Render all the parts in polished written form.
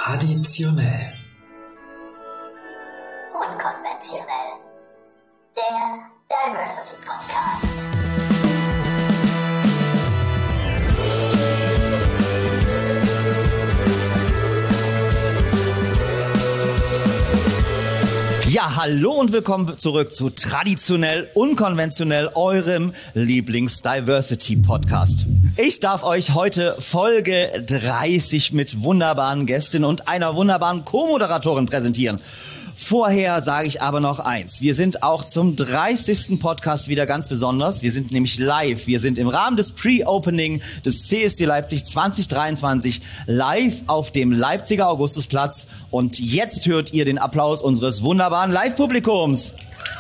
Traditionell. Unkonventionell. Der Diversity Podcast. Ja, hallo und willkommen zurück zu Traditionell Unkonventionell, eurem Lieblings-Diversity-Podcast. Ich darf euch heute Folge 30 mit wunderbaren Gästinnen und einer wunderbaren Co-Moderatorin präsentieren. Vorher sage ich aber noch eins. Wir sind auch zum 30. Podcast wieder ganz besonders. Wir sind nämlich live. Wir sind im Rahmen des Pre-Opening des CSD Leipzig 2023 live auf dem Leipziger Augustusplatz. Und jetzt hört ihr den Applaus unseres wunderbaren Live-Publikums.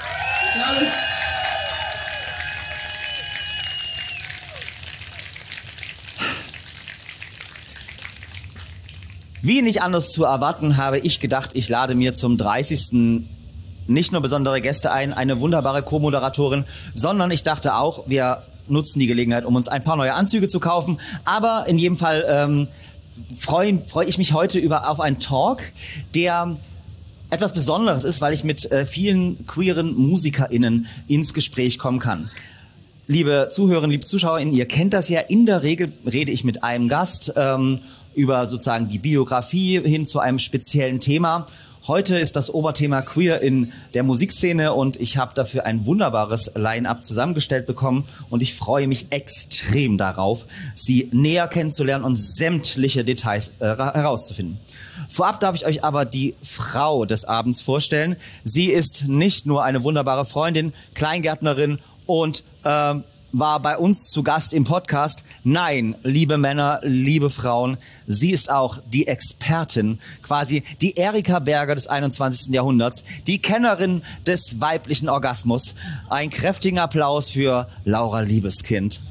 Wie nicht anders zu erwarten, habe ich gedacht, ich lade mir zum 30. nicht nur besondere Gäste ein, eine wunderbare Co-Moderatorin, sondern ich dachte auch, wir nutzen die Gelegenheit, um uns ein paar neue Anzüge zu kaufen. Aber in jedem Fall freue ich mich heute auf einen Talk, der etwas Besonderes ist, weil ich mit vielen queeren MusikerInnen ins Gespräch kommen kann. Liebe Zuhörerinnen, liebe ZuschauerInnen, ihr kennt das ja, in der Regel rede ich mit einem Gast über sozusagen die Biografie hin zu einem speziellen Thema. Heute ist das Oberthema Queer in der Musikszene und ich habe dafür ein wunderbares Line-Up zusammengestellt bekommen und ich freue mich extrem darauf, sie näher kennenzulernen und sämtliche Details herauszufinden. Vorab darf ich euch aber die Frau des Abends vorstellen. Sie ist nicht nur eine wunderbare Freundin, Kleingärtnerin und war bei uns zu Gast im Podcast. Nein, liebe Männer, liebe Frauen, sie ist auch die Expertin, quasi die Erika Berger des 21. Jahrhunderts, die Kennerin des weiblichen Orgasmus. Ein kräftigen Applaus für Laura Liebeskind.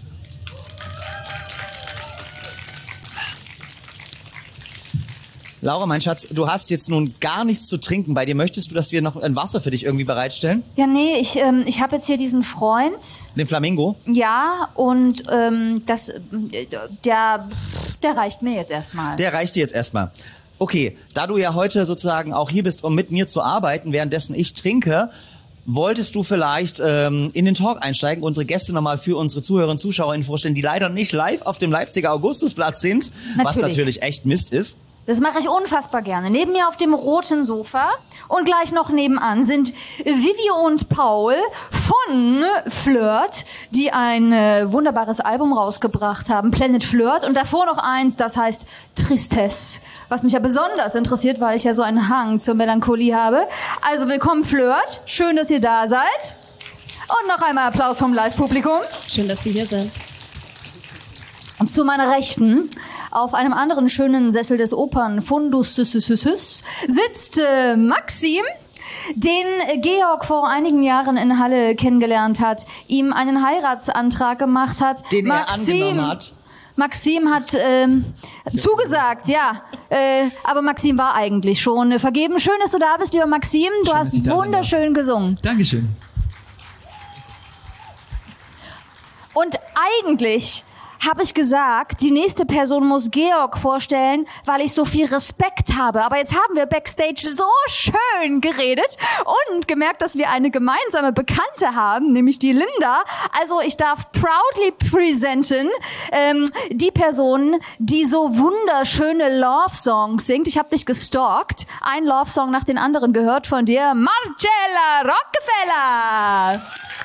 Laura, mein Schatz, du hast jetzt nun gar nichts zu trinken bei dir. Möchtest du, dass wir noch ein Wasser für dich irgendwie bereitstellen? Ja, nee, ich habe jetzt hier diesen Freund. Den Flamingo? Ja, und der reicht mir jetzt erstmal. Der reicht dir jetzt erstmal. Okay, da du ja heute sozusagen auch hier bist, um mit mir zu arbeiten, währenddessen ich trinke, wolltest du vielleicht in den Talk einsteigen, unsere Gäste nochmal für unsere Zuhörerinnen und ZuschauerInnen vorstellen, die leider nicht live auf dem Leipziger Augustusplatz sind, was natürlich echt Mist ist. Das mache ich unfassbar gerne. Neben mir auf dem roten Sofa und gleich noch nebenan sind Vivi und Paul von Flirt, die ein wunderbares Album rausgebracht haben, Planet Flirt. Und davor noch eins, das heißt Tristesse, was mich ja besonders interessiert, weil ich ja so einen Hang zur Melancholie habe. Also willkommen Flirt, schön, dass ihr da seid. Und noch einmal Applaus vom Live-Publikum. Schön, dass wir hier sind. Und zu meiner Rechten, auf einem anderen schönen Sessel des Opernfundus sitzt Maxim, den Georg vor einigen Jahren in Halle kennengelernt hat, ihm einen Heiratsantrag gemacht hat. Den er angenommen hat. Maxim hat zugesagt, ja. Aber Maxim war eigentlich schon vergeben. Schön, dass du da bist, lieber Maxim. Du hast wunderschön gesungen. Dankeschön. Und eigentlich habe ich gesagt, die nächste Person muss Georg vorstellen, weil ich so viel Respekt habe. Aber jetzt haben wir Backstage so schön geredet und gemerkt, dass wir eine gemeinsame Bekannte haben, nämlich die Linda. Also ich darf proudly presenten die Person, die so wunderschöne Love-Songs singt. Ich habe dich gestalkt, ein Love-Song nach den anderen gehört von dir. Marcella Rockefeller!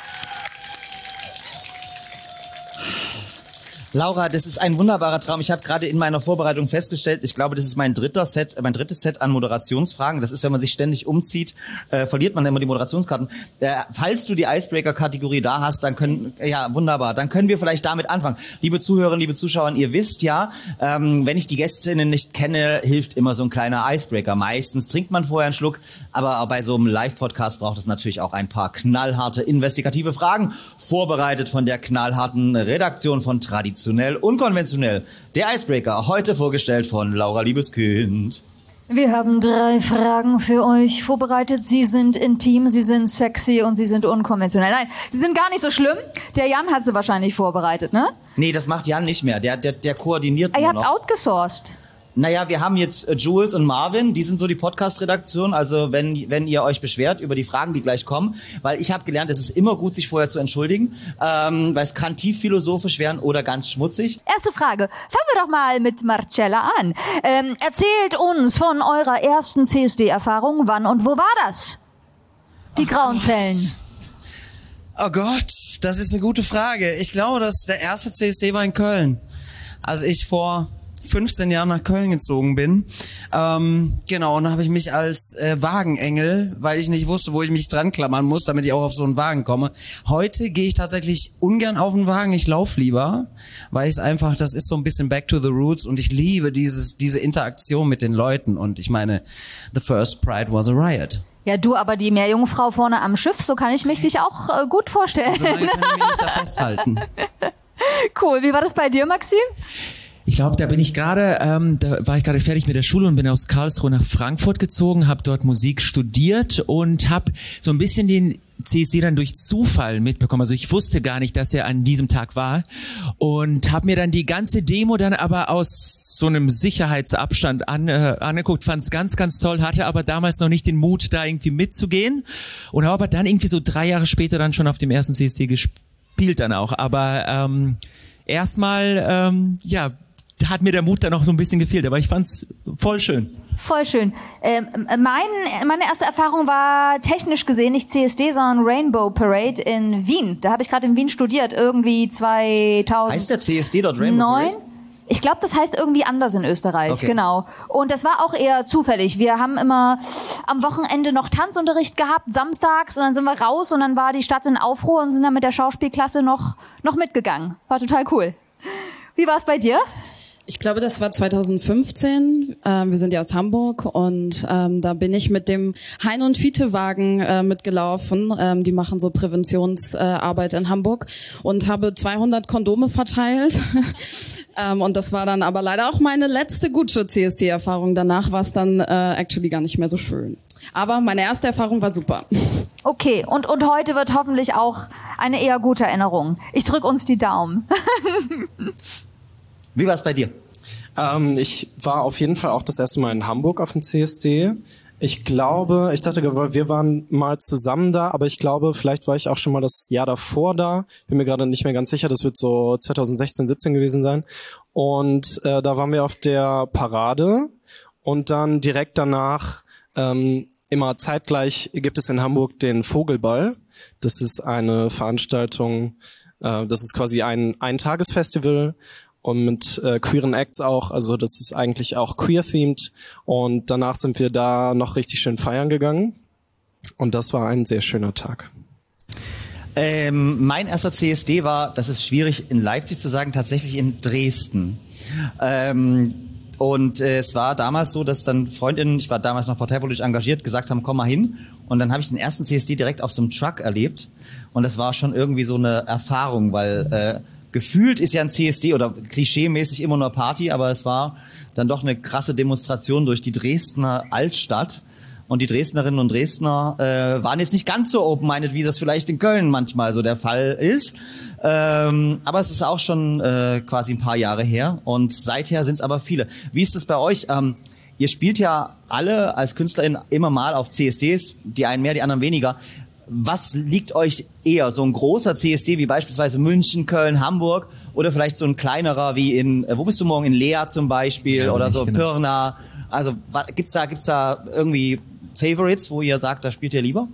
Laura, das ist ein wunderbarer Traum. Ich habe gerade in meiner Vorbereitung festgestellt, ich glaube, das ist mein drittes Set an Moderationsfragen. Das ist, wenn man sich ständig umzieht, verliert man immer die Moderationskarten. Falls du die Icebreaker-Kategorie da hast, dann können wir vielleicht damit anfangen. Liebe Zuhörerinnen, liebe Zuschauer, ihr wisst ja, wenn ich die Gästinnen nicht kenne, hilft immer so ein kleiner Icebreaker. Meistens trinkt man vorher einen Schluck, aber bei so einem Live-Podcast braucht es natürlich auch ein paar knallharte, investigative Fragen, vorbereitet von der knallharten Redaktion von Traditionell Unkonventionell. Der Icebreaker, heute vorgestellt von Laura Liebeskind. Wir haben 3 Fragen für euch vorbereitet. Sie sind intim, sie sind sexy und sie sind unkonventionell. Nein, sie sind gar nicht so schlimm. Der Jan hat sie wahrscheinlich vorbereitet, ne? Nee, das macht Jan nicht mehr. Der koordiniert nur Ihr noch. habt outgesourced. Naja, wir haben jetzt Jules und Marvin, die sind so die Podcast-Redaktion, also wenn ihr euch beschwert über die Fragen, die gleich kommen, weil ich habe gelernt, es ist immer gut, sich vorher zu entschuldigen, weil es kann tief philosophisch werden oder ganz schmutzig. Erste Frage. Fangen wir doch mal mit Marcella an. Erzählt uns von eurer ersten CSD-Erfahrung. Wann und wo war das? Die grauen Zellen. Oh Gott, das ist eine gute Frage. Ich glaube, dass der erste CSD war in Köln. Als ich vor 15 Jahren nach Köln gezogen bin. Genau, und da habe ich mich als Wagenengel, weil ich nicht wusste, wo ich mich dran klammern muss, damit ich auch auf so einen Wagen komme. Heute gehe ich tatsächlich ungern auf einen Wagen, ich laufe lieber, weil ich es einfach, das ist so ein bisschen back to the roots und ich liebe diese Interaktion mit den Leuten und ich meine, the first Pride was a riot. Ja, du, aber die Meerjungfrau vorne am Schiff, so kann ich mich dich auch gut vorstellen. So lange kann ich mich nicht da festhalten. Cool, wie war das bei dir, Maxim? Ich glaube, da war ich gerade fertig mit der Schule und bin aus Karlsruhe nach Frankfurt gezogen, habe dort Musik studiert und habe so ein bisschen den CSD dann durch Zufall mitbekommen. Also ich wusste gar nicht, dass er an diesem Tag war und habe mir dann die ganze Demo dann aber aus so einem Sicherheitsabstand angeguckt, fand es ganz, ganz toll, hatte aber damals noch nicht den Mut, da irgendwie mitzugehen und habe aber dann irgendwie so 3 Jahre später dann schon auf dem ersten CSD gespielt dann auch. Aber erstmal, hat mir der Mut dann noch so ein bisschen gefehlt, aber ich fand's voll schön. Voll schön. Meine erste Erfahrung war technisch gesehen nicht CSD, sondern Rainbow Parade in Wien. Da habe ich gerade in Wien studiert, irgendwie 2000. Heißt der CSD dort Rainbow Parade? Ich glaube, das heißt irgendwie anders in Österreich, okay. Genau. Und das war auch eher zufällig. Wir haben immer am Wochenende noch Tanzunterricht gehabt, samstags, und dann sind wir raus und dann war die Stadt in Aufruhr und sind dann mit der Schauspielklasse noch mitgegangen. War total cool. Wie war es bei dir? Ich glaube, das war 2015. Wir sind ja aus Hamburg und da bin ich mit dem Hein- und Fiete-Wagen mitgelaufen. Die machen so Präventionsarbeit in Hamburg und habe 200 Kondome verteilt. Und das war dann aber leider auch meine letzte gute CSD-Erfahrung. Danach war es dann actually gar nicht mehr so schön. Aber meine erste Erfahrung war super. Okay, und heute wird hoffentlich auch eine eher gute Erinnerung. Ich drück uns die Daumen. Wie war es bei dir? Ich war auf jeden Fall auch das erste Mal in Hamburg auf dem CSD. Ich dachte, wir waren mal zusammen da, aber ich glaube, vielleicht war ich auch schon mal das Jahr davor da. Bin mir gerade nicht mehr ganz sicher, das wird so 2016, 17 gewesen sein. Und da waren wir auf der Parade und dann direkt danach, immer zeitgleich gibt es in Hamburg den Vogelball. Das ist eine Veranstaltung, das ist quasi ein Tagesfestival. Und mit queeren Acts auch, also das ist eigentlich auch queer-themed. Und danach sind wir da noch richtig schön feiern gegangen. Und das war ein sehr schöner Tag. Mein erster CSD war, das ist schwierig in Leipzig zu sagen, tatsächlich in Dresden. Und es war damals so, dass dann Freundinnen, ich war damals noch parteipolitisch engagiert, gesagt haben, komm mal hin. Und dann habe ich den ersten CSD direkt auf so einem Truck erlebt. Und das war schon irgendwie so eine Erfahrung, weil gefühlt ist ja ein CSD oder klischeemäßig immer nur Party, aber es war dann doch eine krasse Demonstration durch die Dresdner Altstadt. Und die Dresdnerinnen und Dresdner waren jetzt nicht ganz so open-minded, wie das vielleicht in Köln manchmal so der Fall ist. Aber es ist auch schon quasi ein paar Jahre her und seither sind es aber viele. Wie ist das bei euch? Ihr spielt ja alle als KünstlerInnen immer mal auf CSDs, die einen mehr, die anderen weniger. Was liegt euch eher? So ein großer CSD wie beispielsweise München, Köln, Hamburg oder vielleicht so ein kleinerer wie wo bist du morgen? In Lea zum Beispiel, ja, oder so genau. Pirna. Also gibt's da irgendwie Favorites, wo ihr sagt, da spielt ihr lieber?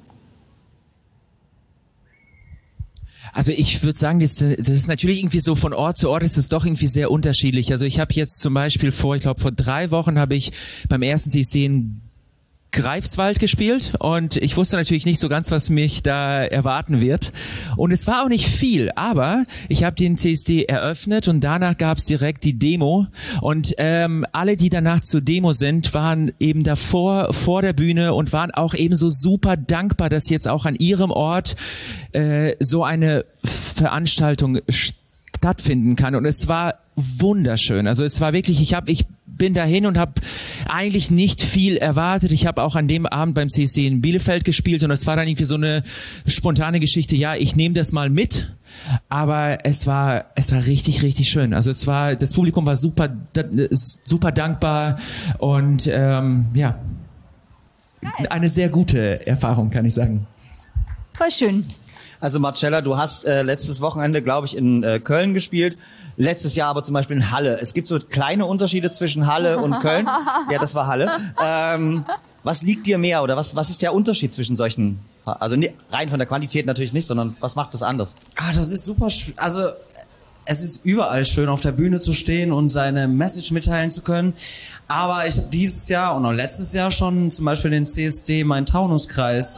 Also ich würde sagen, das ist natürlich irgendwie so von Ort zu Ort ist es doch irgendwie sehr unterschiedlich. Also ich habe jetzt zum Beispiel vor 3 Wochen habe ich beim ersten CSD in Greifswald gespielt und ich wusste natürlich nicht so ganz, was mich da erwarten wird. Und es war auch nicht viel, aber ich habe den CSD eröffnet und danach gab es direkt die Demo. Und alle, die danach zur Demo sind, waren eben davor vor der Bühne und waren auch eben so super dankbar, dass jetzt auch an ihrem Ort so eine Veranstaltung stattfinden kann. Und es war wunderschön. Also es war wirklich, ich bin dahin und habe eigentlich nicht viel erwartet. Ich habe auch an dem Abend beim CSD in Bielefeld gespielt und es war dann irgendwie so eine spontane Geschichte. Ja, ich nehme das mal mit. Aber es war richtig, richtig schön. Also das Publikum war super dankbar und ja, eine sehr gute Erfahrung, kann ich sagen. Voll schön. Also Marcella, du hast letztes Wochenende, glaube ich, in Köln gespielt. Letztes Jahr aber zum Beispiel in Halle. Es gibt so kleine Unterschiede zwischen Halle und Köln. Ja, das war Halle. Was liegt dir mehr oder was ist der Unterschied zwischen solchen, also rein von der Quantität natürlich nicht, sondern was macht das anders? Das ist super, also es ist überall schön, auf der Bühne zu stehen und seine Message mitteilen zu können. Aber ich habe dieses Jahr und auch letztes Jahr schon zum Beispiel den CSD, meinen Taunuskreis,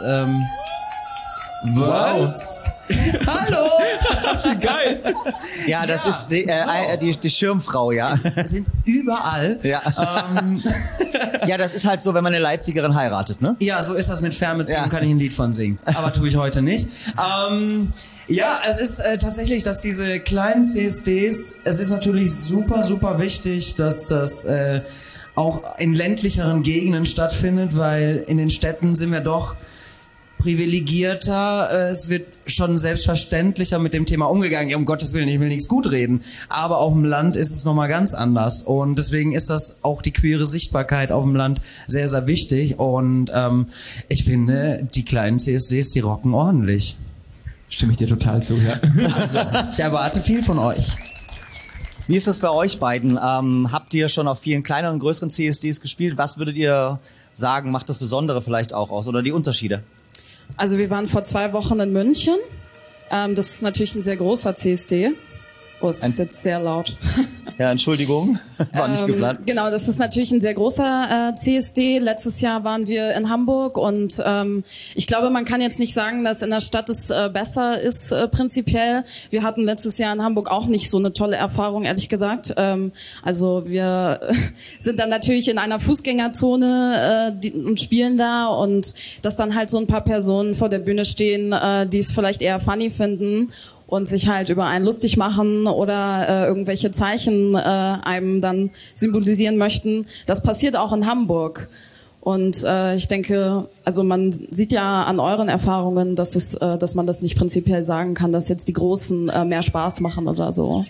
was? Hallo! Geil! Ja, das ist die Schirmfrau, ja. Sind überall. Ja. Ja, das ist halt so, wenn man eine Leipzigerin heiratet, ne? Ja, so ist das mit Fernbeziehung, Ja. kann ich ein Lied von singen. Aber tue ich heute nicht. Ja, es ist tatsächlich, dass diese kleinen CSDs, es ist natürlich super, super wichtig, dass das auch in ländlicheren Gegenden stattfindet, weil in den Städten sind wir doch privilegierter, es wird schon selbstverständlicher mit dem Thema umgegangen. Ja, um Gottes Willen, ich will nichts gut reden. Aber auf dem Land ist es nochmal ganz anders. Und deswegen ist das auch die queere Sichtbarkeit auf dem Land sehr, sehr wichtig. Und ich finde, die kleinen CSDs, die rocken ordentlich. Stimme ich dir total zu, ja. Also, ich erwarte viel von euch. Wie ist das bei euch beiden? Habt ihr schon auf vielen kleineren, größeren CSDs gespielt? Was würdet ihr sagen, macht das Besondere vielleicht auch aus oder die Unterschiede? Also wir waren vor 2 Wochen in München. Das ist natürlich ein sehr großer CSD. Oh, es ist jetzt sehr laut. Ja, Entschuldigung, war nicht geplant. Genau, das ist natürlich ein sehr großer CSD. Letztes Jahr waren wir in Hamburg und ich glaube, man kann jetzt nicht sagen, dass in der Stadt es besser ist prinzipiell. Wir hatten letztes Jahr in Hamburg auch nicht so eine tolle Erfahrung, ehrlich gesagt. Also wir sind dann natürlich in einer Fußgängerzone und spielen da und dass dann halt so ein paar Personen vor der Bühne stehen, die es vielleicht eher funny finden und sich halt über einen lustig machen oder irgendwelche Zeichen einem dann symbolisieren möchten. Das passiert auch in Hamburg. Und ich denke, also man sieht ja an euren Erfahrungen, dass man das nicht prinzipiell sagen kann, dass jetzt die Großen mehr Spaß machen oder so.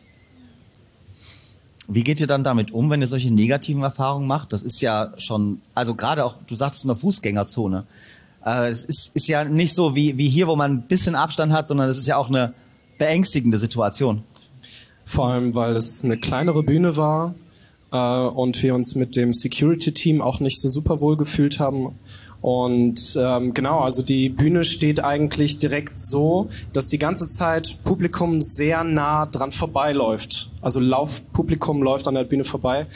Wie geht ihr dann damit um, wenn ihr solche negativen Erfahrungen macht? Das ist ja schon, also gerade auch, du sagtest in der Fußgängerzone. Es ist ja nicht so wie hier, wo man ein bisschen Abstand hat, sondern es ist ja auch eine beängstigende Situation. Vor allem, weil es eine kleinere Bühne war und wir uns mit dem Security-Team auch nicht so super wohl gefühlt haben. Und genau, also die Bühne steht eigentlich direkt so, dass die ganze Zeit Publikum sehr nah dran vorbeiläuft. Also Laufpublikum läuft an der Bühne vorbei.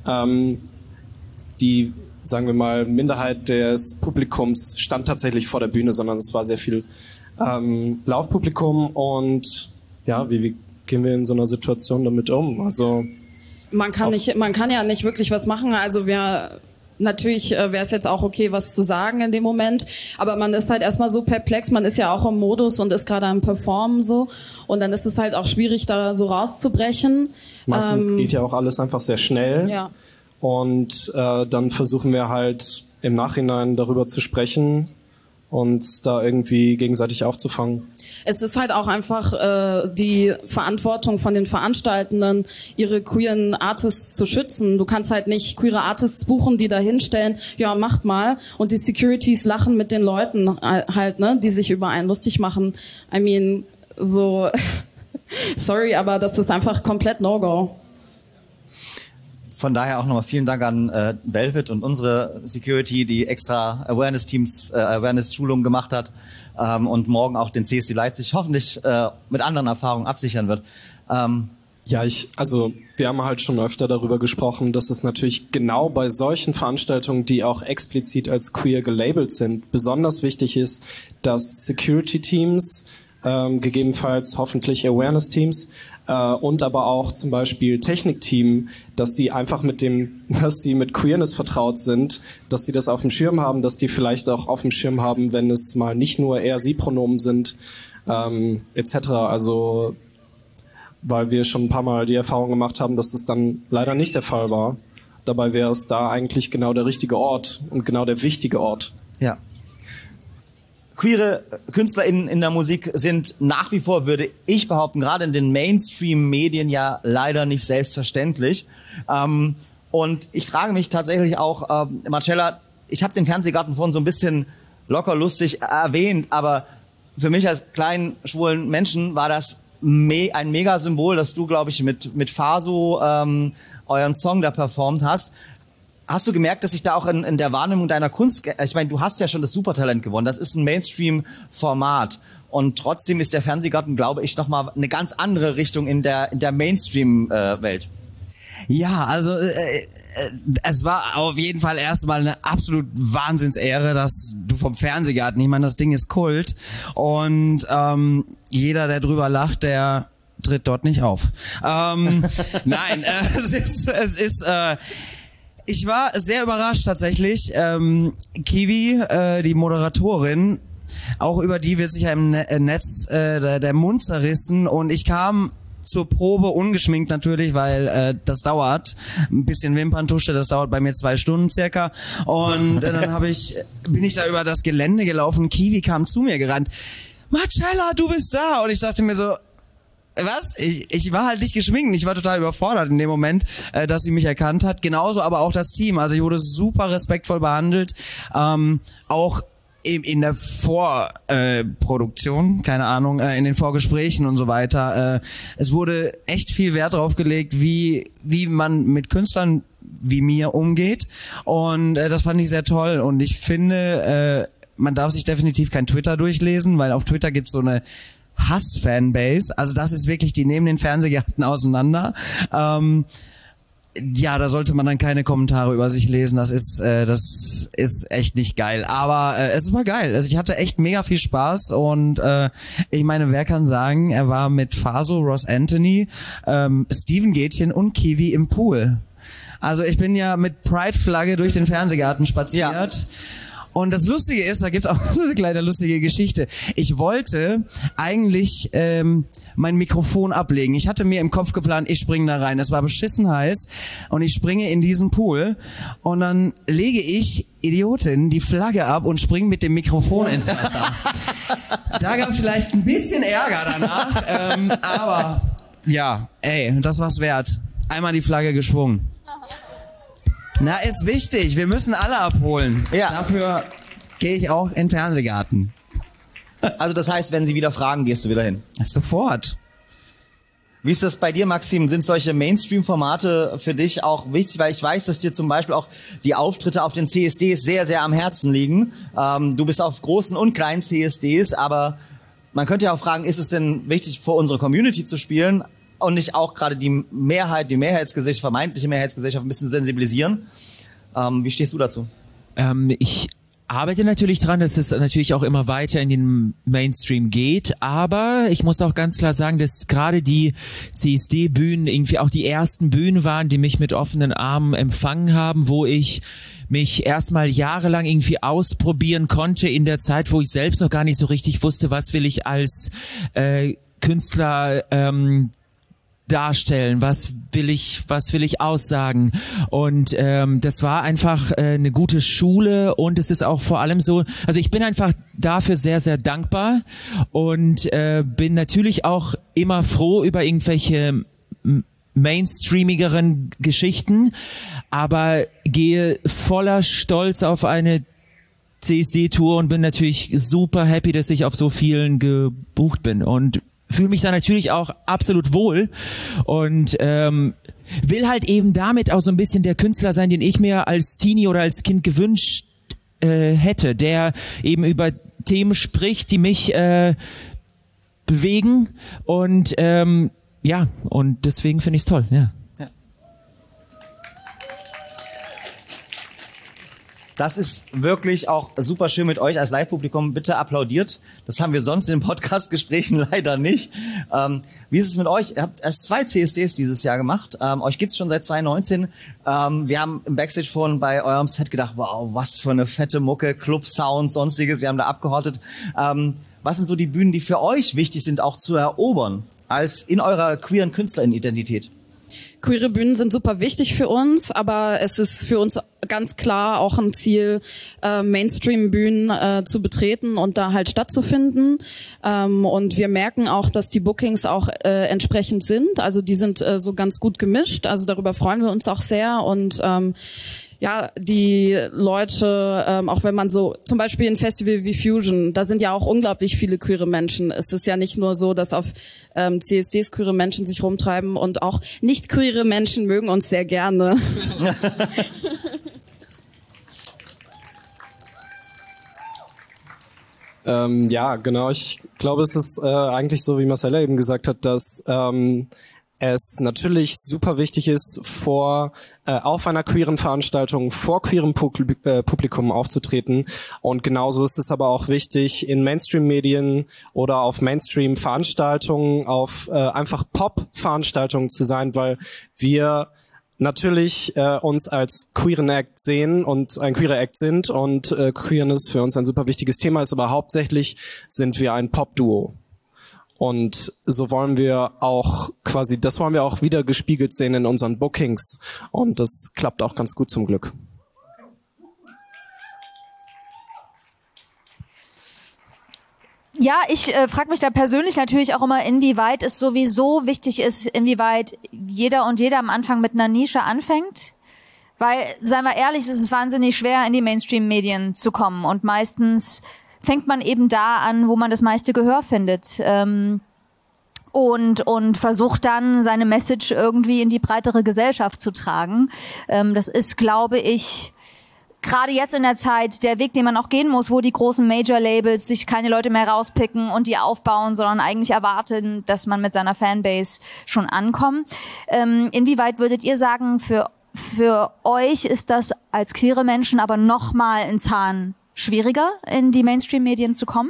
Die, sagen wir mal, Minderheit des Publikums stand tatsächlich vor der Bühne, sondern es war sehr viel Laufpublikum. Und ja, wie gehen wir in so einer Situation damit um? Also man kann ja nicht wirklich was machen. Also natürlich wäre es jetzt auch okay, was zu sagen in dem Moment, aber man ist halt erstmal so perplex, man ist ja auch im Modus und ist gerade am Performen so und dann ist es halt auch schwierig, da so rauszubrechen. Meistens geht ja auch alles einfach sehr schnell. Ja. Und dann versuchen wir halt im Nachhinein darüber zu sprechen und da irgendwie gegenseitig aufzufangen. Es ist halt auch einfach die Verantwortung von den Veranstaltenden, ihre queeren Artists zu schützen. Du kannst halt nicht queere Artists buchen, die da hinstellen, ja, macht mal. Und die Securities lachen mit den Leuten halt, ne, die sich über einen lustig machen. I mean, so, sorry, aber das ist einfach komplett No-Go. Von daher auch nochmal vielen Dank an Velvet und unsere Security, die extra Awareness-Schulungen gemacht hat und morgen auch den CSD Leipzig hoffentlich mit anderen Erfahrungen absichern wird. Ja, wir haben halt schon öfter darüber gesprochen, dass es natürlich genau bei solchen Veranstaltungen, die auch explizit als queer gelabelt sind, besonders wichtig ist, dass Security-Teams, gegebenenfalls hoffentlich Awareness-Teams, und aber auch zum Beispiel Technikteam, dass die einfach dass sie mit Queerness vertraut sind, dass sie das auf dem Schirm haben, dass die vielleicht auch auf dem Schirm haben, wenn es mal nicht nur Er-Sie-Pronomen sind, etc. Also, weil wir schon ein paar Mal die Erfahrung gemacht haben, dass das dann leider nicht der Fall war. Dabei wäre es da eigentlich genau der richtige Ort und genau der wichtige Ort. Ja. Queere KünstlerInnen in der Musik sind nach wie vor, würde ich behaupten, gerade in den Mainstream-Medien ja leider nicht selbstverständlich. Und ich frage mich tatsächlich auch, Marcella, ich habe den Fernsehgarten vorhin so ein bisschen locker lustig erwähnt, aber für mich als kleinen schwulen Menschen war das ein Mega-Symbol, dass du, glaube ich, mit Faso euren Song da performt hast. Hast du gemerkt, dass sich da auch in der Wahrnehmung deiner Kunst, ich meine, du hast ja schon das Supertalent gewonnen, das ist ein Mainstream-Format und trotzdem ist der Fernsehgarten, glaube ich, nochmal eine ganz andere Richtung in der Mainstream-Welt. Ja, also es war auf jeden Fall erstmal eine absolut Wahnsinnsehre, dass du vom Fernsehgarten, ich meine, das Ding ist Kult und jeder, der drüber lacht, der tritt dort nicht auf. Nein, ich war sehr überrascht tatsächlich. Kiwi, die Moderatorin, auch über die wird sich ja im Netz der Mund zerrissen und ich kam zur Probe ungeschminkt natürlich, weil das dauert. Ein bisschen Wimperntusche, das dauert bei mir 2 Stunden circa. Und dann bin ich da über das Gelände gelaufen. Kiwi kam zu mir gerannt. Marcella, du bist da. Und ich dachte mir so, was? Ich war halt nicht geschminkt. Ich war total überfordert in dem Moment, dass sie mich erkannt hat. Genauso aber auch das Team. Also ich wurde super respektvoll behandelt. Auch in der Vorproduktion, keine Ahnung, in den Vorgesprächen und so weiter. Es wurde echt viel Wert drauf gelegt, wie man mit Künstlern wie mir umgeht. Und das fand ich sehr toll. Und ich finde, man darf sich definitiv kein Twitter durchlesen, weil auf Twitter gibt's so eine Hass-Fanbase. Also das ist wirklich, die nehmen den Fernsehgarten auseinander. Ja, da sollte man dann keine Kommentare über sich lesen. Das ist echt nicht geil. Aber es war geil. Also ich hatte echt mega viel Spaß und ich meine, wer kann sagen, er war mit Faso, Ross Anthony, Steven Gätchen und Kiwi im Pool. Also ich bin ja mit Pride-Flagge durch den Fernsehgarten spaziert. Ja. Und das Lustige ist, da gibt's auch so eine kleine lustige Geschichte. Ich wollte eigentlich mein Mikrofon ablegen. Ich hatte mir im Kopf geplant, ich springe da rein. Es war beschissen heiß und ich springe in diesen Pool und dann lege ich, Idiotin, die Flagge ab und springe mit dem Mikrofon ins Wasser. Da gab es vielleicht ein bisschen Ärger danach, aber ja, das war's wert. Einmal die Flagge geschwungen. Na, ist wichtig. Wir müssen alle abholen. Ja. Dafür gehe ich auch in den Fernsehgarten. Also das heißt, wenn sie wieder fragen, gehst du wieder hin? Sofort. Wie ist das bei dir, Maxim? Sind solche Mainstream-Formate für dich auch wichtig? Weil ich weiß, dass dir zum Beispiel auch die Auftritte auf den CSDs sehr, sehr am Herzen liegen. Du bist auf großen und kleinen CSDs, aber man könnte ja auch fragen, ist es denn wichtig, für unsere Community zu spielen? Und nicht auch gerade die Mehrheitsgesellschaft, vermeintliche Mehrheitsgesellschaft ein bisschen sensibilisieren. Wie stehst du dazu? Ich arbeite natürlich dran, dass es natürlich auch immer weiter in den Mainstream geht, aber ich muss auch ganz klar sagen, dass gerade die CSD-Bühnen irgendwie auch die ersten Bühnen waren, die mich mit offenen Armen empfangen haben, wo ich mich erstmal jahrelang irgendwie ausprobieren konnte in der Zeit, wo ich selbst noch gar nicht so richtig wusste, was will ich als Künstler darstellen, was will ich aussagen, und das war einfach eine gute Schule, und es ist auch vor allem so, also ich bin einfach dafür sehr, sehr dankbar und bin natürlich auch immer froh über irgendwelche mainstreamigeren Geschichten, aber gehe voller Stolz auf eine CSD-Tour und bin natürlich super happy, dass ich auf so vielen gebucht bin und fühle mich da natürlich auch absolut wohl und will halt eben damit auch so ein bisschen der Künstler sein, den ich mir als Teenie oder als Kind gewünscht hätte, der eben über Themen spricht, die mich bewegen, und ja, und deswegen finde ich es toll, ja. Das ist wirklich auch super schön mit euch als Live-Publikum. Bitte applaudiert. Das haben wir sonst in den Podcast-Gesprächen leider nicht. Wie ist es mit euch? Ihr habt erst 2 CSDs dieses Jahr gemacht. Euch gibt's schon seit 2019. Wir haben im Backstage vorhin bei eurem Set gedacht, wow, was für eine fette Mucke, Club-Sound, sonstiges. Wir haben da abgehortet. Was sind so die Bühnen, die für euch wichtig sind, auch zu erobern, als in eurer queeren Künstlerin-Identität? Queere Bühnen sind super wichtig für uns, aber es ist für uns ganz klar auch ein Ziel, Mainstream-Bühnen zu betreten und da halt stattzufinden. Und wir merken auch, dass die Bookings auch entsprechend sind. Also die sind so ganz gut gemischt. Also darüber freuen wir uns auch sehr. Und ja, die Leute, auch wenn man so, zum Beispiel ein Festival wie Fusion, da sind ja auch unglaublich viele queere Menschen. Es ist ja nicht nur so, dass auf CSDs queere Menschen sich rumtreiben, und auch nicht queere Menschen mögen uns sehr gerne. Ja, genau. Ich glaube, es ist eigentlich so, wie Marcella eben gesagt hat, dass es natürlich super wichtig ist, auf einer queeren Veranstaltung vor queerem Publikum aufzutreten. Und genauso ist es aber auch wichtig, in Mainstream-Medien oder auf Mainstream-Veranstaltungen, auf einfach Pop-Veranstaltungen zu sein, weil wir natürlich uns als queeren Act sehen und ein queerer Act sind, und Queerness für uns ein super wichtiges Thema ist, aber hauptsächlich sind wir ein Pop-Duo. Und so wollen wir auch das wollen wir auch wieder gespiegelt sehen in unseren Bookings. Und das klappt auch ganz gut zum Glück. Ja, ich frage mich da persönlich natürlich auch immer, inwieweit es sowieso wichtig ist, inwieweit jeder und jeder am Anfang mit einer Nische anfängt. Weil, seien wir ehrlich, es ist wahnsinnig schwer, in die Mainstream-Medien zu kommen. Und meistens fängt man eben da an, wo man das meiste Gehör findet. Und versucht dann, seine Message irgendwie in die breitere Gesellschaft zu tragen. Das ist, glaube ich, gerade jetzt in der Zeit der Weg, den man auch gehen muss, wo die großen Major-Labels sich keine Leute mehr rauspicken und die aufbauen, sondern eigentlich erwarten, dass man mit seiner Fanbase schon ankommt. Inwieweit würdet ihr sagen, für euch ist das als queere Menschen aber nochmal ein Zahn schwieriger, in die Mainstream-Medien zu kommen?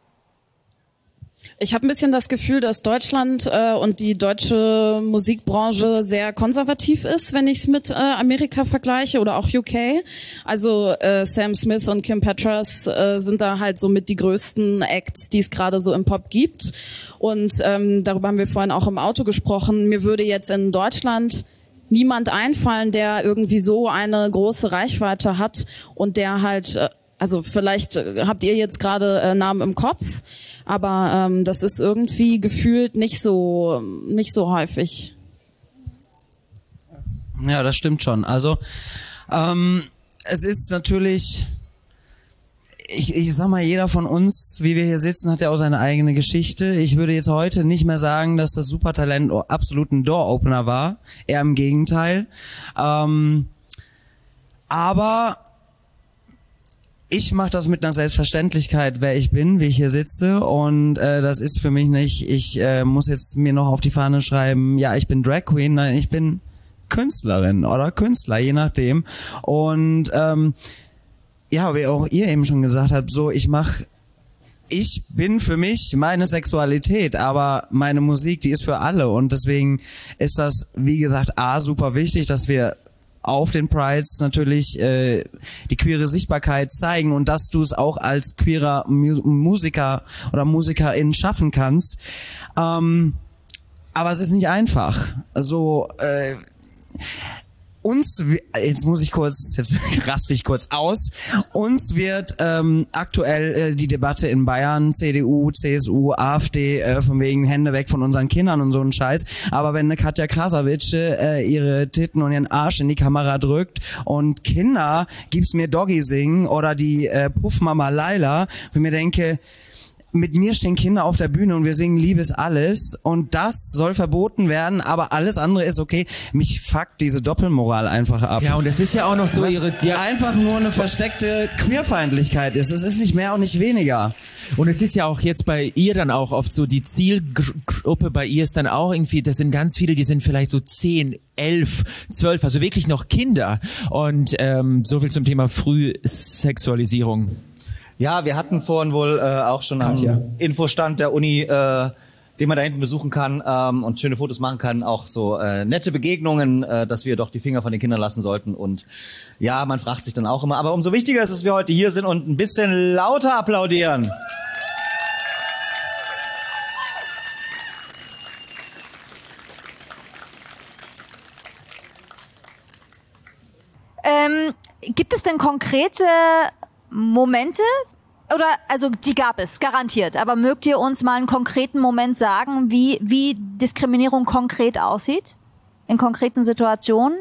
Ich habe ein bisschen das Gefühl, dass Deutschland und die deutsche Musikbranche sehr konservativ ist, wenn ich es mit Amerika vergleiche, oder auch UK. Also Sam Smith und Kim Petras sind da halt so mit die größten Acts, die es gerade so im Pop gibt. Und darüber haben wir vorhin auch im Auto gesprochen. Mir würde jetzt in Deutschland niemand einfallen, der irgendwie so eine große Reichweite hat und der halt, also vielleicht habt ihr jetzt gerade Namen im Kopf, aber das ist irgendwie gefühlt nicht so häufig. Ja, das stimmt schon. Also es ist natürlich, ich sag mal, jeder von uns, wie wir hier sitzen, hat ja auch seine eigene Geschichte. Ich würde jetzt heute nicht mehr sagen, dass das Supertalent absolut ein Door-Opener war. Eher im Gegenteil. Aber ich mache das mit einer Selbstverständlichkeit, wer ich bin, wie ich hier sitze, und das ist für mich nicht, ich muss jetzt mir noch auf die Fahne schreiben, ja, ich bin Drag Queen, nein, ich bin Künstlerin oder Künstler, je nachdem. Und ja, wie auch ihr eben schon gesagt habt, so ich bin für mich meine Sexualität, aber meine Musik, die ist für alle, und deswegen ist das, wie gesagt, super wichtig, dass wir auf den Prides natürlich die queere Sichtbarkeit zeigen und dass du es auch als queerer Musiker oder Musikerin schaffen kannst. Aber es ist nicht einfach. Also jetzt raste ich kurz aus. Uns wird aktuell die Debatte in Bayern, CDU, CSU, AfD, von wegen Hände weg von unseren Kindern und so ein Scheiß. Aber wenn eine Katja Krasavice ihre Titten und ihren Arsch in die Kamera drückt und Kinder gibt's mir Doggy singen oder die Puffmama Laila, wo ich mir denke, mit mir stehen Kinder auf der Bühne und wir singen Liebes alles, und das soll verboten werden, aber alles andere ist okay. Mich fuckt diese Doppelmoral einfach ab. Ja, und es ist ja auch noch so einfach nur eine versteckte Queerfeindlichkeit ist. Es ist nicht mehr und nicht weniger. Und es ist ja auch jetzt bei ihr dann auch oft so, die Zielgruppe bei ihr ist dann auch irgendwie, das sind ganz viele, die sind vielleicht so 10, 11, 12, also wirklich noch Kinder. Und so viel zum Thema Frühsexualisierung. Ja, wir hatten vorhin wohl auch schon am Infostand der Uni, den man da hinten besuchen kann und schöne Fotos machen kann, auch so nette Begegnungen, dass wir doch die Finger von den Kindern lassen sollten. Und ja, man fragt sich dann auch immer, aber umso wichtiger ist, dass wir heute hier sind und ein bisschen lauter applaudieren. Gibt es denn konkrete Momente? Oder, also die gab es, garantiert. Aber mögt ihr uns mal einen konkreten Moment sagen, wie Diskriminierung konkret aussieht? In konkreten Situationen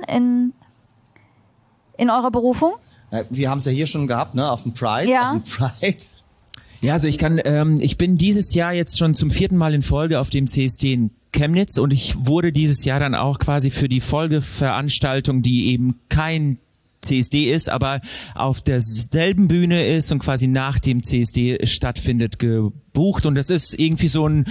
in eurer Berufung? Wir haben es ja hier schon gehabt, ne? Auf dem Pride. Ja. Auf dem Pride. Ja, also ich bin dieses Jahr jetzt schon zum 4. Mal in Folge auf dem CSD in Chemnitz und ich wurde dieses Jahr dann auch quasi für die Folgeveranstaltung, die eben kein CSD ist, aber auf derselben Bühne ist und quasi nach dem CSD stattfindet, gebucht. Und das ist irgendwie so ein,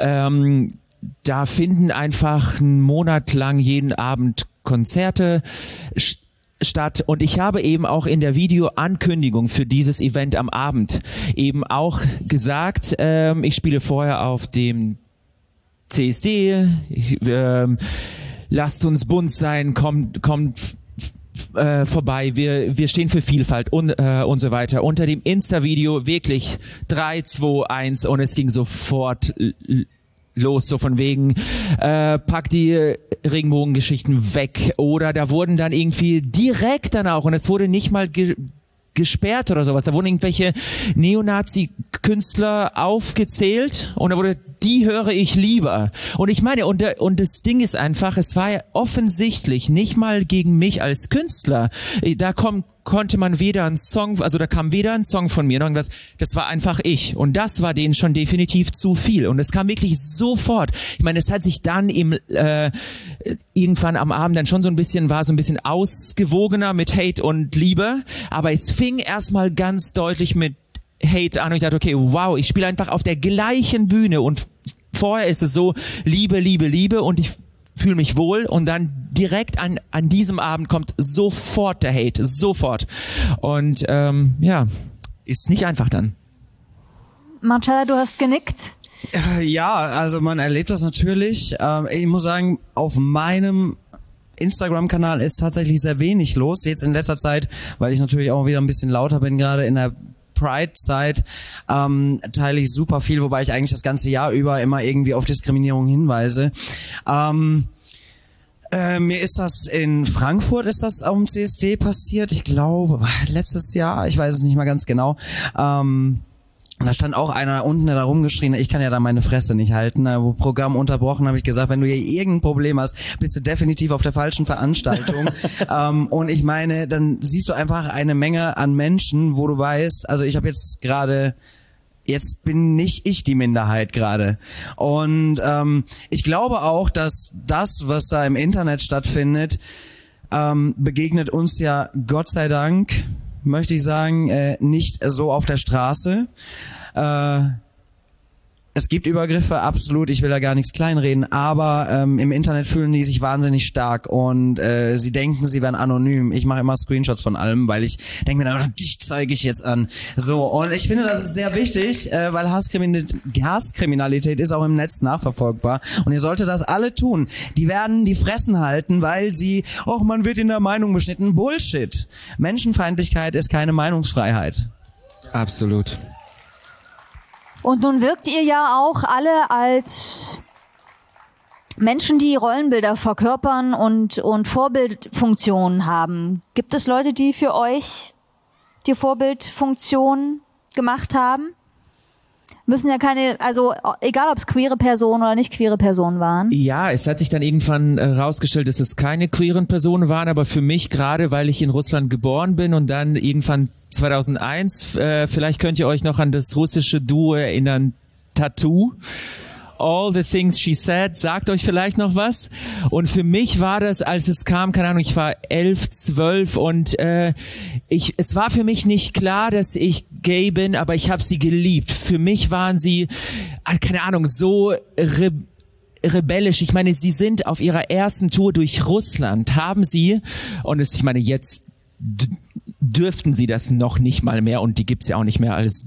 da finden einfach einen Monat lang jeden Abend Konzerte statt. Und ich habe eben auch in der Videoankündigung für dieses Event am Abend eben auch gesagt, ich spiele vorher auf dem CSD, lasst uns bunt sein, kommt vorbei, wir stehen für Vielfalt und so weiter. Unter dem Insta-Video wirklich 3, 2, 1 und es ging sofort los, so von wegen, pack die Regenbogengeschichten weg. Oder da wurden dann irgendwie direkt dann auch, und es wurde nicht mal gesperrt oder sowas, da wurden irgendwelche Neonazi-Künstler aufgezählt und da wurde, die höre ich lieber. Und ich meine, und das Ding ist einfach, es war ja offensichtlich nicht mal gegen mich als Künstler. Da konnte man weder einen Song, also da kam weder ein Song von mir noch irgendwas, das war einfach ich. Und das war denen schon definitiv zu viel. Und es kam wirklich sofort. Ich meine, es hat sich dann irgendwann am Abend dann schon war so ein bisschen ausgewogener mit Hate und Liebe. Aber es fing erstmal ganz deutlich mit Hate an und ich dachte, okay, wow, ich spiele einfach auf der gleichen Bühne und vorher ist es so Liebe, Liebe, Liebe und ich fühle mich wohl und dann direkt an diesem Abend kommt sofort der Hate, sofort. Und ja, ist nicht einfach dann. Marcella, du hast genickt. Ja, also man erlebt das natürlich. Ich muss sagen, auf meinem Instagram-Kanal ist tatsächlich sehr wenig los. Jetzt in letzter Zeit, weil ich natürlich auch wieder ein bisschen lauter bin, gerade in der Pride-Zeit, teile ich super viel, wobei ich eigentlich das ganze Jahr über immer irgendwie auf Diskriminierung hinweise. Mir ist das in Frankfurt, ist das auf dem CSD passiert, ich glaube, letztes Jahr, ich weiß es nicht mal ganz genau. Da stand auch einer unten, der da rumgeschrien hat, ich kann ja da meine Fresse nicht halten. Wo Programm unterbrochen, habe ich gesagt, wenn du hier irgendein Problem hast, bist du definitiv auf der falschen Veranstaltung. Und ich meine, dann siehst du einfach eine Menge an Menschen, wo du weißt, also ich habe jetzt bin nicht ich die Minderheit gerade. Und ich glaube auch, dass das, was da im Internet stattfindet, begegnet uns ja Gott sei Dank, möchte ich sagen, nicht so auf der Straße. Es gibt Übergriffe, absolut, ich will da gar nichts kleinreden, aber im Internet fühlen die sich wahnsinnig stark und sie denken, sie wären anonym. Ich mache immer Screenshots von allem, weil ich denke mir dann, dich zeige ich jetzt an. So, und ich finde, das ist sehr wichtig, weil Hasskriminalität ist auch im Netz nachverfolgbar und ihr solltet das alle tun. Die werden die Fressen halten, weil sie, man wird in der Meinung beschnitten. Bullshit. Menschenfeindlichkeit ist keine Meinungsfreiheit. Absolut. Und nun wirkt ihr ja auch alle als Menschen, die Rollenbilder verkörpern und Vorbildfunktionen haben. Gibt es Leute, die für euch die Vorbildfunktion gemacht haben? Müssen ja also egal ob es queere Personen oder nicht queere Personen waren. Ja, es hat sich dann irgendwann rausgestellt, dass es keine queeren Personen waren, aber für mich gerade, weil ich in Russland geboren bin und dann irgendwann 2001, vielleicht könnt ihr euch noch an das russische Duo erinnern, Tattoo. All the Things She Said, sagt euch vielleicht noch was. Und für mich war das, als es kam, keine Ahnung, ich war 11, 12 und es war für mich nicht klar, dass ich gay bin, aber ich habe sie geliebt. Für mich waren sie, keine Ahnung, so rebellisch. Ich meine, sie sind auf ihrer ersten Tour durch Russland, haben sie, und ich meine, jetzt dürften sie das noch nicht mal mehr und die gibt's ja auch nicht mehr als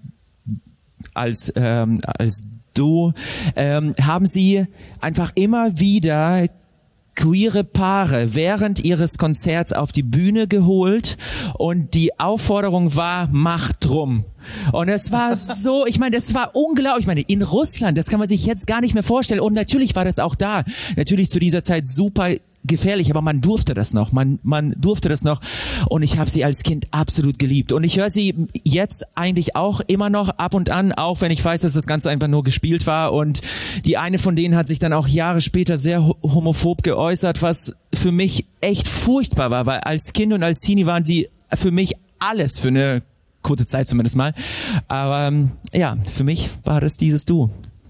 Duo, haben sie einfach immer wieder queere Paare während ihres Konzerts auf die Bühne geholt und die Aufforderung war, macht drum. Und es war so, ich meine, das war unglaublich. Ich meine, in Russland, das kann man sich jetzt gar nicht mehr vorstellen. Und natürlich war das auch da. Natürlich zu dieser Zeit super gefährlich, aber man durfte das noch. Man durfte das noch und ich habe sie als Kind absolut geliebt. Und ich höre sie jetzt eigentlich auch immer noch ab und an, auch wenn ich weiß, dass das Ganze einfach nur gespielt war. Und die eine von denen hat sich dann auch Jahre später sehr homophob geäußert, was für mich echt furchtbar war, weil als Kind und als Teenie waren sie für mich alles für eine kurze Zeit zumindest mal. Aber ja, für mich war das dieses Duo.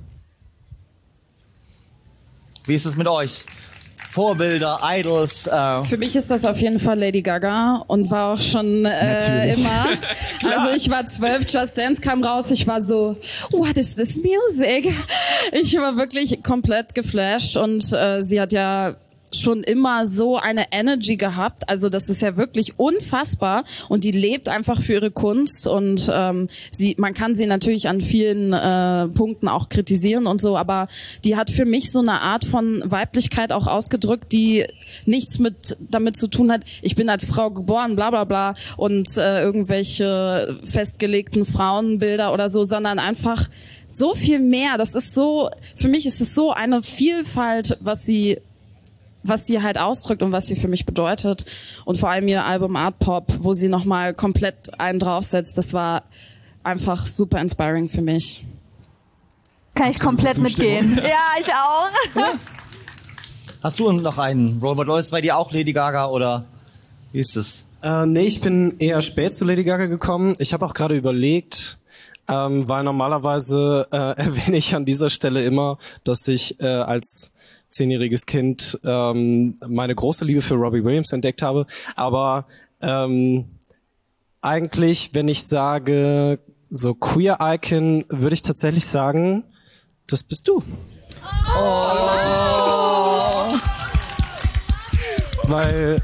Wie ist es mit euch? Vorbilder, Idols. Für mich ist das auf jeden Fall Lady Gaga und war auch schon immer. Also ich war 12, Just Dance kam raus, ich war so, what is this music? Ich war wirklich komplett geflasht und sie hat ja schon immer so eine Energy gehabt, also das ist ja wirklich unfassbar und die lebt einfach für ihre Kunst und man kann sie natürlich an vielen Punkten auch kritisieren und so, aber die hat für mich so eine Art von Weiblichkeit auch ausgedrückt, die nichts damit zu tun hat, ich bin als Frau geboren, bla bla bla und irgendwelche festgelegten Frauenbilder oder so, sondern einfach so viel mehr. Das ist so, für mich ist es so eine Vielfalt, was sie halt ausdrückt und was sie für mich bedeutet. Und vor allem ihr Album Art Pop, wo sie nochmal komplett einen draufsetzt, das war einfach super inspiring für mich. Kann ich komplett mitgehen. Ja, ich auch. Hast du noch einen Role Model? Ist bei dir auch Lady Gaga oder wie ist es? Nee, ich bin eher spät zu Lady Gaga gekommen. Ich habe auch gerade überlegt, weil normalerweise erwähne ich an dieser Stelle immer, dass ich als 10-jähriges Kind meine große Liebe für Robbie Williams entdeckt habe. Aber eigentlich, wenn ich sage, so Queer Icon, würde ich tatsächlich sagen, das bist du. Oh. Weil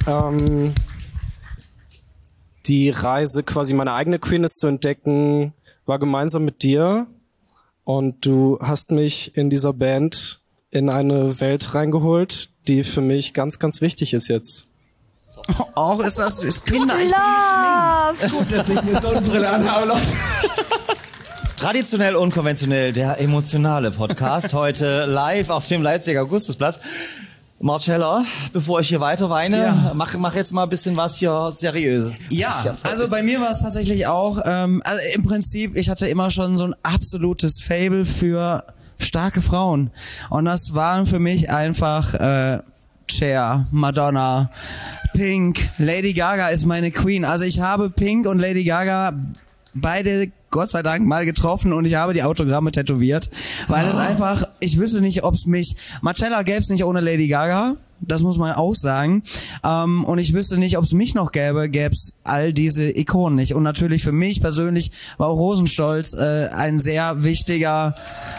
die Reise, quasi meine eigene Queerness zu entdecken, war gemeinsam mit dir. Und du hast mich in dieser Band in eine Welt reingeholt, die für mich ganz, ganz wichtig ist jetzt. Auch ist Kinder. Love! Gut, dass ich eine Sonnenbrille anhabe, Leute. Traditionell, unkonventionell, der emotionale Podcast. Heute live auf dem Leipziger Augustusplatz. Marcella, bevor ich hier weiter weine, mach jetzt mal ein bisschen was hier Seriöses. Ja, also bei mir war es tatsächlich auch, also im Prinzip, ich hatte immer schon so ein absolutes Faible für starke Frauen. Und das waren für mich einfach Cher, Madonna, Pink, Lady Gaga ist meine Queen. Also ich habe Pink und Lady Gaga beide Gott sei Dank mal getroffen und ich habe die Autogramme tätowiert, weil es einfach, ich wüsste nicht, ob es mich, Marcella gäbe es nicht ohne Lady Gaga, das muss man auch sagen, und ich wüsste nicht, ob es mich noch gäbe es all diese Ikonen nicht. Und natürlich für mich persönlich war auch Rosenstolz ein sehr wichtiger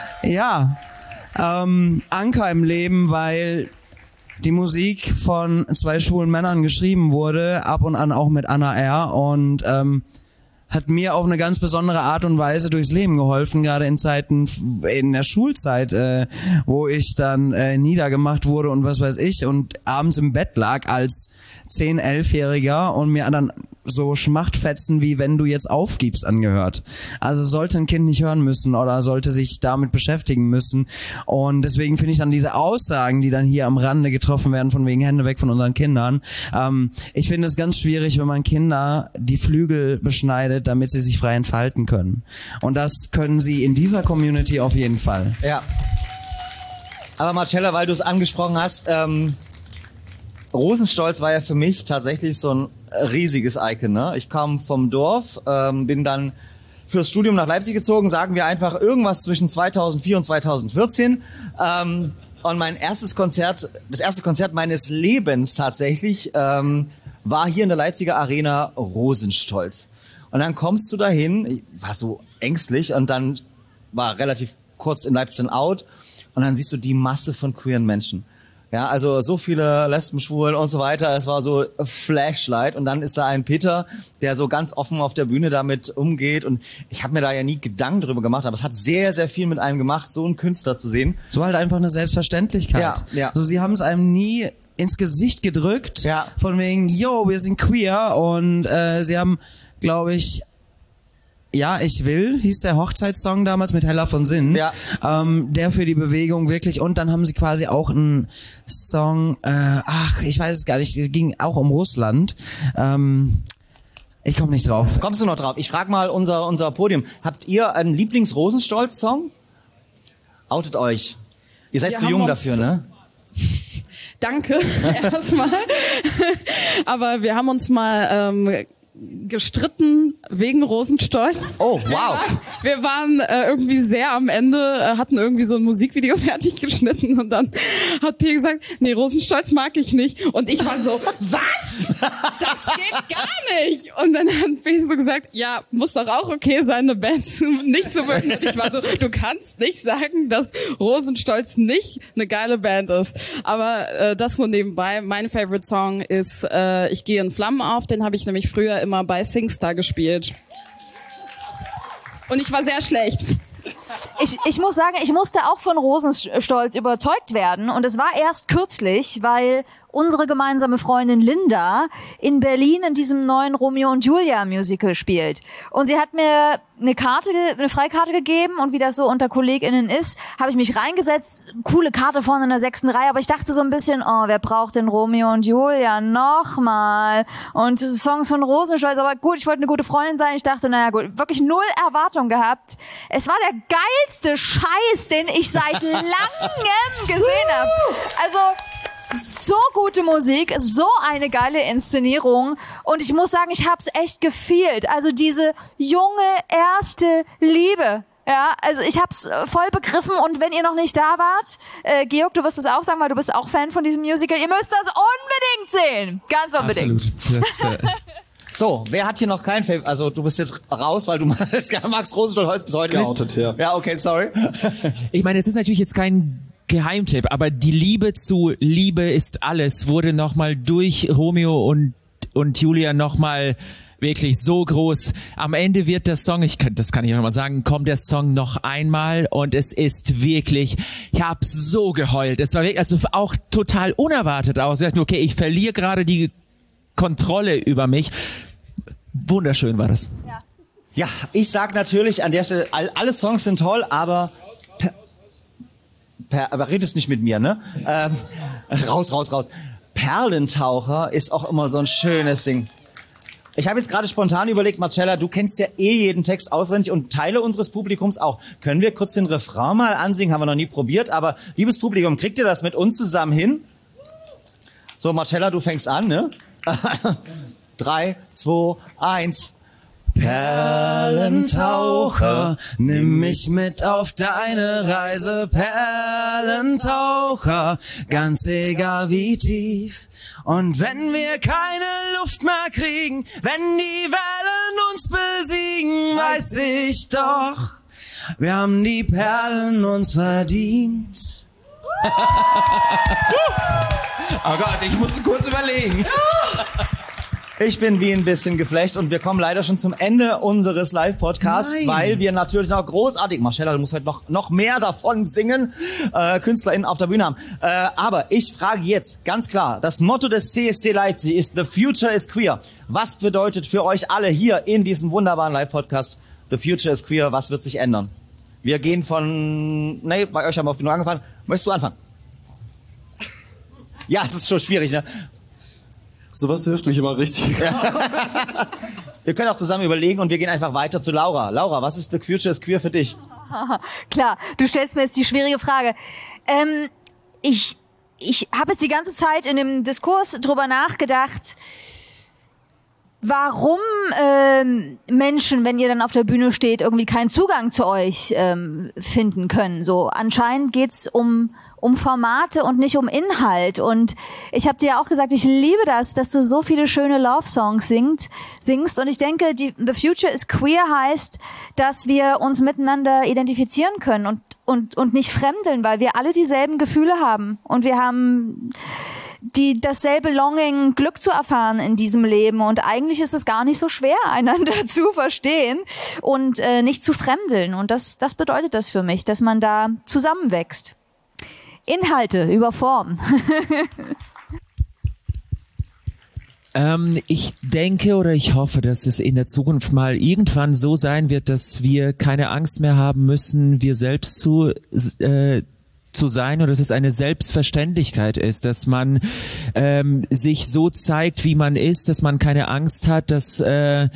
Anker im Leben, weil die Musik von 2 schwulen Männern geschrieben wurde, ab und an auch mit Anna R. und hat mir auf eine ganz besondere Art und Weise durchs Leben geholfen, gerade in Zeiten, in der Schulzeit, wo ich dann niedergemacht wurde und was weiß ich und abends im Bett lag als 10-, 11-Jähriger und mir dann so Schmachtfetzen wie wenn du jetzt aufgibst angehört. Also sollte ein Kind nicht hören müssen oder sollte sich damit beschäftigen müssen. Und deswegen finde ich dann diese Aussagen, die dann hier am Rande getroffen werden, von wegen Hände weg von unseren Kindern. Ich finde es ganz schwierig, wenn man Kinder die Flügel beschneidet, damit sie sich frei entfalten können. Und das können sie in dieser Community auf jeden Fall. Ja. Aber Marcella, weil du es angesprochen hast, Rosenstolz war ja für mich tatsächlich so ein riesiges Icon, ne? Ich kam vom Dorf, bin dann fürs Studium nach Leipzig gezogen, sagen wir einfach irgendwas zwischen 2004 und 2014. Und mein erstes Konzert, das erste Konzert meines Lebens tatsächlich, war hier in der Leipziger Arena Rosenstolz. Und dann kommst du dahin, ich war so ängstlich und dann war relativ kurz in Leipzig dann out und dann siehst du die Masse von queeren Menschen. Ja, also so viele Lesben, Schwulen und so weiter, es war so Flashlight und dann ist da ein Peter, der so ganz offen auf der Bühne damit umgeht und ich habe mir da ja nie Gedanken drüber gemacht, aber es hat sehr, sehr viel mit einem gemacht, so einen Künstler zu sehen. So halt einfach eine Selbstverständlichkeit. Ja, ja. So, sie haben es einem nie ins Gesicht gedrückt, von wegen, yo, wir sind queer und sie haben, glaube ich, Ja, ich will, hieß der Hochzeitssong damals mit Hella von Sinn. Ja. Der für die Bewegung wirklich. Und dann haben sie quasi auch einen Song, ich weiß es gar nicht, ging auch um Russland. Ich komme nicht drauf. Kommst du noch drauf? Ich frage mal unser Podium. Habt ihr einen Lieblings-Rosenstolz-Song? Outet euch. Ihr seid Wir zu haben jung uns- dafür, ne? Danke erstmal. Aber wir haben uns mal gestritten wegen Rosenstolz. Oh, wow. Wir waren irgendwie sehr am Ende, hatten irgendwie so ein Musikvideo fertig geschnitten und dann hat P gesagt, nee, Rosenstolz mag ich nicht. Und ich war so, was? Das geht gar nicht. Und dann hat P so gesagt, ja, muss doch auch okay sein, eine Band nicht zu mögen. Und ich war so, du kannst nicht sagen, dass Rosenstolz nicht eine geile Band ist. Aber das nur nebenbei. Mein Favorite Song ist Ich gehe in Flammen auf. Den habe ich nämlich früher immer bei SingStar gespielt. Und ich war sehr schlecht. Ich muss sagen, ich musste auch von Rosenstolz überzeugt werden. Und es war erst kürzlich, weil unsere gemeinsame Freundin Linda in Berlin in diesem neuen Romeo und Julia Musical spielt. Und sie hat mir eine Freikarte gegeben und wie das so unter KollegInnen ist, habe ich mich reingesetzt. Coole Karte vorne in der 6. Reihe, aber ich dachte so ein bisschen, wer braucht denn Romeo und Julia nochmal? Und Songs von Rosenstolz, aber gut, ich wollte eine gute Freundin sein. Ich dachte, naja gut, wirklich null Erwartung gehabt. Es war der geilste Scheiß, den ich seit langem gesehen habe. Also so gute Musik, so eine geile Inszenierung und ich muss sagen, ich hab's echt gefühlt. Also diese junge erste Liebe. Ja, also ich hab's voll begriffen und wenn ihr noch nicht da wart, Georg, du wirst es auch sagen, weil du bist auch Fan von diesem Musical, ihr müsst das unbedingt sehen. Ganz unbedingt. Absolut. So, wer hat hier noch kein Favorite? Also du bist jetzt raus, weil du magst Rosenstolz bis heute Geoutet, nicht. ja. Ja, okay, sorry. Ich meine, es ist natürlich jetzt kein Geheimtipp, aber die Liebe zu Liebe ist alles wurde nochmal durch Romeo und Julia nochmal wirklich so groß. Am Ende wird der Song, das kann ich auch mal sagen, kommt der Song noch einmal und es ist wirklich, ich habe so geheult. Es war wirklich, also auch total unerwartet aus. Ich dachte, okay, ich verliere gerade die Kontrolle über mich. Wunderschön war das. Ja, ich sag natürlich an der Stelle, alle Songs sind toll, aber aber redest nicht mit mir, ne? Raus. Perlentaucher ist auch immer so ein schönes Ding. Ich habe jetzt gerade spontan überlegt, Marcella, du kennst ja jeden Text auswendig und Teile unseres Publikums auch. Können wir kurz den Refrain mal ansingen? Haben wir noch nie probiert, aber liebes Publikum, kriegt ihr das mit uns zusammen hin? So, Marcella, du fängst an, ne? 3, 2, 1. Perlentaucher, nimm mich mit auf deine Reise, Perlentaucher, ganz egal wie tief. Und wenn wir keine Luft mehr kriegen, wenn die Wellen uns besiegen, weiß ich doch, wir haben die Perlen uns verdient. Oh Gott, ich musste kurz überlegen. Ich bin wie ein bisschen geflecht und wir kommen leider schon zum Ende unseres Live-Podcasts, weil wir natürlich noch großartig, Marcella, du musst heute noch mehr davon singen, KünstlerInnen auf der Bühne haben. Aber ich frage jetzt ganz klar, das Motto des CSD Leipzig ist The Future is Queer. Was bedeutet für euch alle hier in diesem wunderbaren Live-Podcast The Future is Queer? Was wird sich ändern? Wir gehen bei euch haben wir oft genug angefangen. Möchtest du anfangen? Ja, es ist schon schwierig, ne? Sowas hilft mich immer richtig. Wir können auch zusammen überlegen und wir gehen einfach weiter zu Laura. Laura, was ist The Future is Queer für dich? Klar, du stellst mir jetzt die schwierige Frage. Ich habe jetzt die ganze Zeit in dem Diskurs drüber nachgedacht, warum Menschen, wenn ihr dann auf der Bühne steht, irgendwie keinen Zugang zu euch finden können. So anscheinend geht's um Formate und nicht um Inhalt. Und ich habe dir ja auch gesagt, ich liebe das, dass du so viele schöne Love-Songs singst. Und ich denke, The Future is Queer heißt, dass wir uns miteinander identifizieren können und nicht fremdeln, weil wir alle dieselben Gefühle haben. Und wir haben dasselbe Longing, Glück zu erfahren in diesem Leben. Und eigentlich ist es gar nicht so schwer, einander zu verstehen und nicht zu fremdeln. Und das bedeutet das für mich, dass man da zusammenwächst. Inhalte über Form. Ich denke oder ich hoffe, dass es in der Zukunft mal irgendwann so sein wird, dass wir keine Angst mehr haben müssen, wir selbst zu sein, oder dass es eine Selbstverständlichkeit ist, dass man sich so zeigt, wie man ist, dass man keine Angst hat, dass dass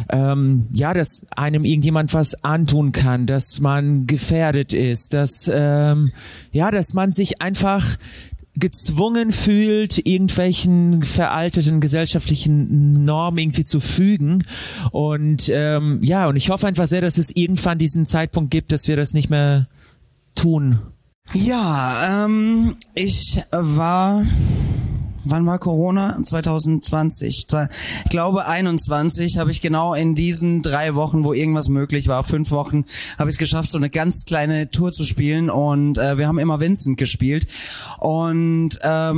einem irgendjemand was antun kann, dass man gefährdet ist, dass man sich einfach gezwungen fühlt, irgendwelchen veralteten gesellschaftlichen Normen irgendwie zu fügen. Und und ich hoffe einfach sehr, dass es irgendwann diesen Zeitpunkt gibt, dass wir das nicht mehr tun. Ja, wann war Corona? 2020. Ich glaube 21 habe ich genau in diesen 3 Wochen, wo irgendwas möglich war, 5 Wochen, habe ich es geschafft, so eine ganz kleine Tour zu spielen, und wir haben immer Vincent gespielt, und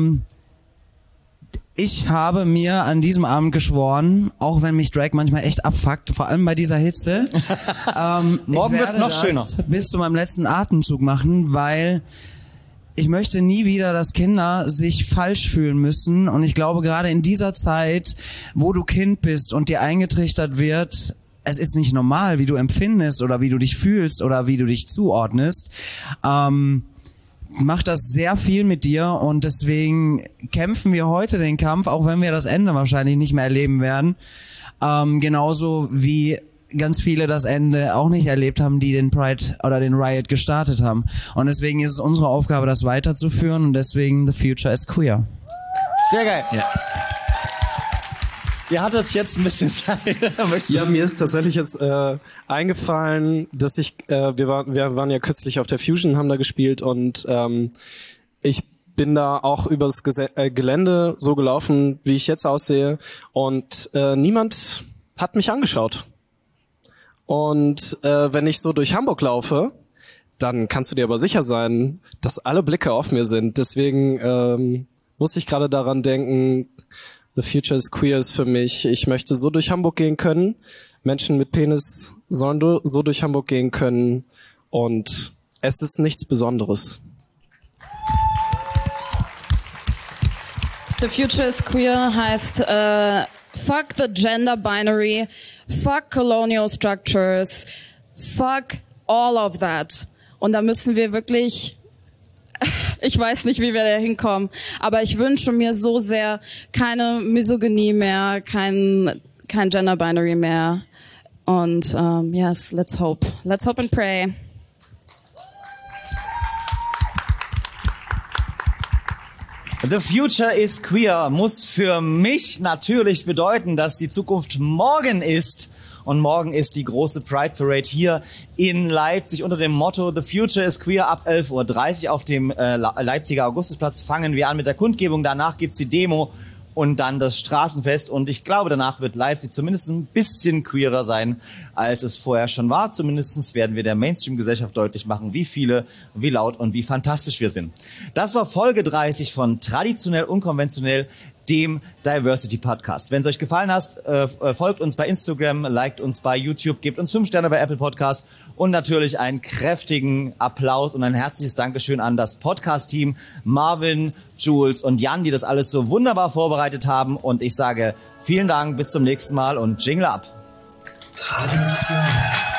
ich habe mir an diesem Abend geschworen, auch wenn mich Drag manchmal echt abfuckt, vor allem bei dieser Hitze, morgen wird's noch schöner, bis zu meinem letzten Atemzug machen, weil ich möchte nie wieder, dass Kinder sich falsch fühlen müssen, und ich glaube, gerade in dieser Zeit, wo du Kind bist und dir eingetrichtert wird, es ist nicht normal, wie du empfindest oder wie du dich fühlst oder wie du dich zuordnest, macht das sehr viel mit dir, und deswegen kämpfen wir heute den Kampf, auch wenn wir das Ende wahrscheinlich nicht mehr erleben werden, genauso wie ganz viele das Ende auch nicht erlebt haben, die den Pride oder den Riot gestartet haben. Und deswegen ist es unsere Aufgabe, das weiterzuführen, und deswegen The Future is Queer. Sehr geil. Ja. Ihr hattet jetzt ein bisschen Zeit. Ja, mir ist tatsächlich jetzt eingefallen, dass wir waren ja kürzlich auf der Fusion, haben da gespielt, und ich bin da auch übers Gelände so gelaufen, wie ich jetzt aussehe, und niemand hat mich angeschaut. Und wenn ich so durch Hamburg laufe, dann kannst du dir aber sicher sein, dass alle Blicke auf mir sind. Deswegen muss ich gerade daran denken, The Future is Queer ist für mich. Ich möchte so durch Hamburg gehen können. Menschen mit Penis sollen so durch Hamburg gehen können. Und es ist nichts Besonderes. The Future is Queer heißt fuck the gender binary, fuck colonial structures, fuck all of that. Und da müssen wir wirklich, ich weiß nicht, wie wir da hinkommen, aber ich wünsche mir so sehr keine Misogynie mehr, kein gender binary mehr. Und yes, let's hope and pray. The Future is Queer muss für mich natürlich bedeuten, dass die Zukunft morgen ist. Und morgen ist die große Pride Parade hier in Leipzig unter dem Motto The Future is Queer ab 11:30 Uhr auf dem Leipziger Augustusplatz. Fangen wir an mit der Kundgebung, danach gibt's die Demo und dann das Straßenfest. Und ich glaube, danach wird Leipzig zumindest ein bisschen queerer sein, als es vorher schon war. Zumindest werden wir der Mainstream-Gesellschaft deutlich machen, wie viele, wie laut und wie fantastisch wir sind. Das war Folge 30 von Traditionell Unkonventionell, dem Diversity Podcast. Wenn es euch gefallen hat, folgt uns bei Instagram, liked uns bei YouTube, gebt uns 5 Sterne bei Apple Podcast und natürlich einen kräftigen Applaus und ein herzliches Dankeschön an das Podcast-Team Marvin, Jules und Jan, die das alles so wunderbar vorbereitet haben. Und ich sage vielen Dank, bis zum nächsten Mal und Jingle ab. Tradition.